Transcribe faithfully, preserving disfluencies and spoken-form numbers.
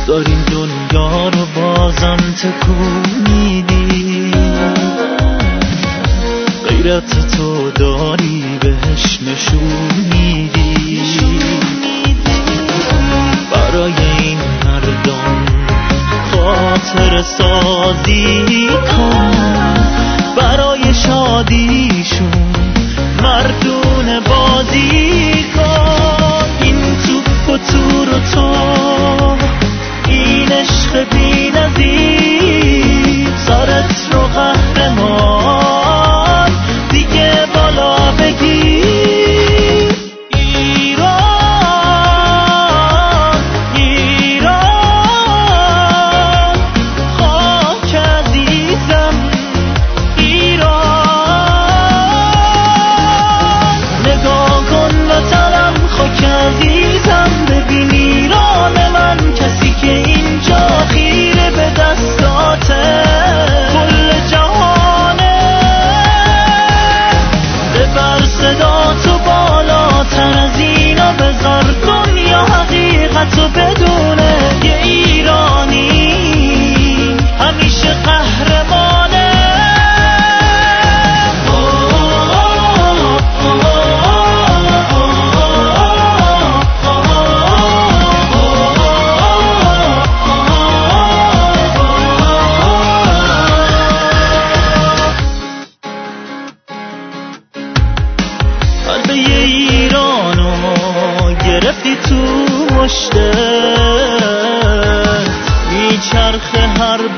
داریم دنیا رو بازم تکون میدی، غیرت تو داری بهش نشون میدی. برای این مردم خاطر سازی کن، برای شادیشون مردون بازی کن. این توپ و تور و تو، این عشق بی نظیر، سرت رو قهرمان دیگه بالا بگیر. ایران ایران خاک عزیزم، ایران نگاه کن وطنم خاک عزیزم، ببین ایران من، کسی که اینجا خیره به دستاته، کل جهانه. ببر صدا تو بالاتر از اینا، بذار دنیا حقیقتو بدونه، یه ایرانی همیشه قهرمانه. قلب ایرانو گرفتی تو مشتت، میچرخه هر